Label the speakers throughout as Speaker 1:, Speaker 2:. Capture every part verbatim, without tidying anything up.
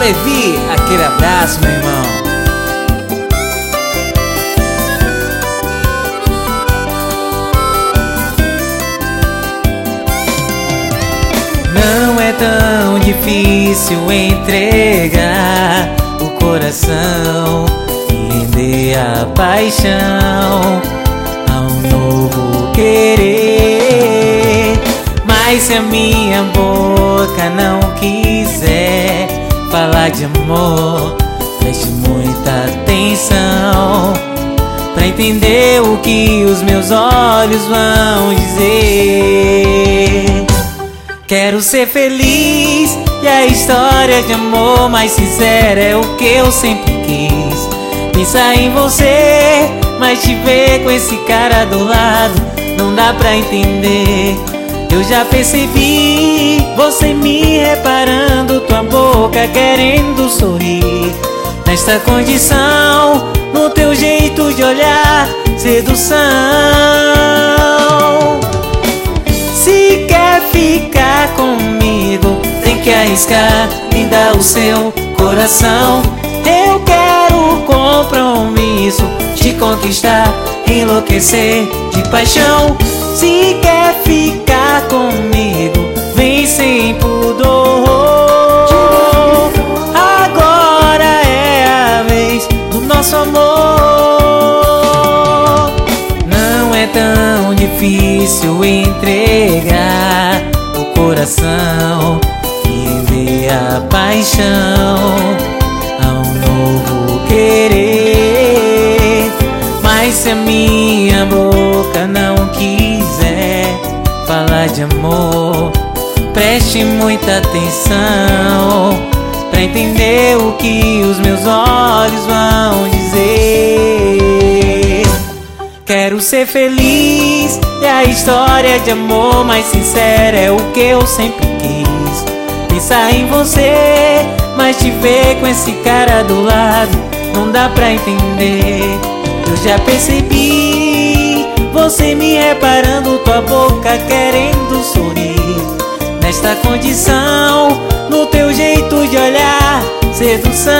Speaker 1: Levi, aquele abraço, meu irmão. Não é tão difícil entregar o coração e render a paixão a um novo querer. Mas se a minha boca não quiser falar de amor, preste muita atenção pra entender o que os meus olhos vão dizer. Quero ser feliz e a história de amor mais sincera é o que eu sempre quis. Pensar em você, mas te ver com esse cara do lado não dá pra entender. Eu já percebi você me reparando, tua boca querendo sorrir. Nesta condição, no teu jeito de olhar, sedução. Se quer ficar comigo, tem que arriscar, me dá o seu coração. Eu quero compromisso, te conquistar, enlouquecer de paixão. Se quer ficar comigo, vem sem pudor. Agora é a vez do nosso amor. Não é tão difícil entregar o coração e render a paixão a um novo querer. Mas se a minha boca não quiser falar de amor, preste muita atenção pra entender o que os meus olhos vão dizer. Quero ser feliz e a história de amor mais sincera é o que eu sempre quis. Pensar em você, mas te ver com esse cara do lado não dá pra entender. Eu já percebi você me reparando, tua boca querendo sorrir. Nesta condição, no teu jeito de olhar, sedução.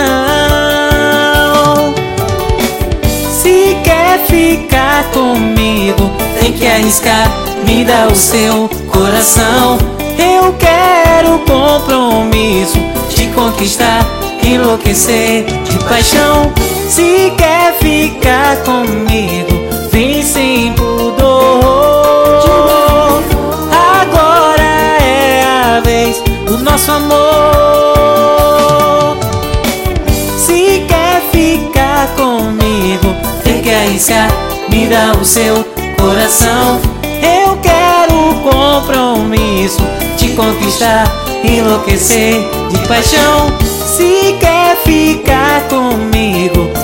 Speaker 1: Se quer ficar comigo, tem que arriscar, me dá o seu coração. Eu quero compromisso, te conquistar, enlouquecer de paixão. Se quer ficar comigo, vem sem pudor. Agora é a vez do nosso amor. Se quer ficar comigo, tem que arriscar, me dá o seu coração. Eu quero compromisso, te conquistar, enlouquecer de paixão. Se quer ficar comigo,